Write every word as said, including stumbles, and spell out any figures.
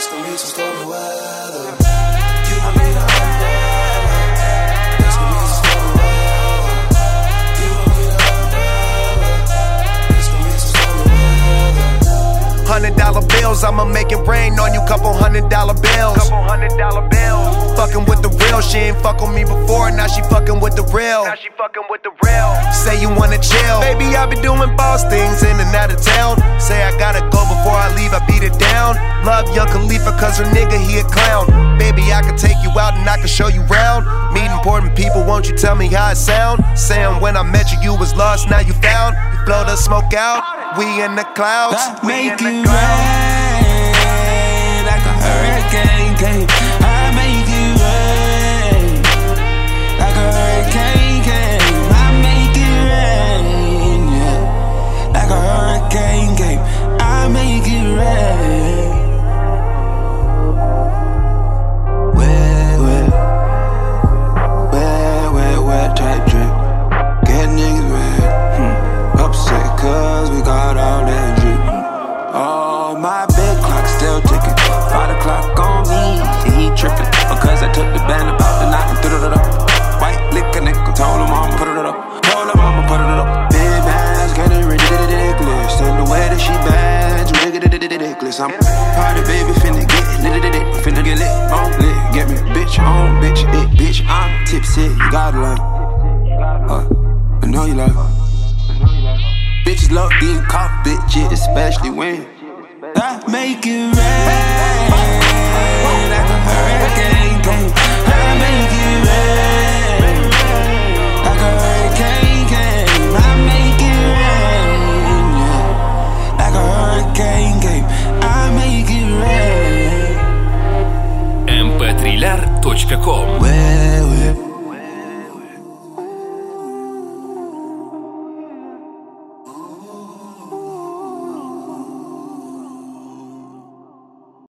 It's gonna be some stormy weather. You gon' need an umbrella. It's gonna be some stormy weather. You gon' need an umbrella. It's gonna be some stormy weather. Hundred dollar bills, I'ma make it rain on you. Couple hundred dollar bills. Couple hundred dollar bills. Fucking with the real, she ain't fuck on me before. Now she fucking with the real. Now she fucking with the real. Say you wanna chill, baby. I be doing boss things in and out of town. Say I gotta go before I leave, I beat it down. Love Young Khalifa cause her nigga he a clown. Baby, I can take you out and I can show you round. Meet important people, won't you tell me how it sound? Saying when I met you, you was lost, now you found. You blow the smoke out, we in the clouds. I make it rain like a hurricane came. I make it rain like a hurricane came. I make it rain, yeah, like a hurricane came. I make it rain. Wet, wet, wet, wet, wet type drip. Get niggas wet. Hmm. Upset cause we got all that drip. Oh, my bed clock still ticking. Five o'clock on me, he tripping. Because I took the band about the night and threw it up. White liquor nickel, told him I'ma put it up. Told him I'ma put it up. Big bands getting ridiculous. And the way that she bands, ridiculous. I'm party baby, finna get lit, finna get lit, on lit. Get me bitch on, bitch, it, bitch. I'm tipsy, you gotta love. Uh, I know you love. Bitches love being caught, bitch, yeah, especially when I make it rain like a hurricane came. I make it rain like a hurricane came. I make it rain, yeah, like a hurricane came. I make it rain. эм пэ три ар точка ком.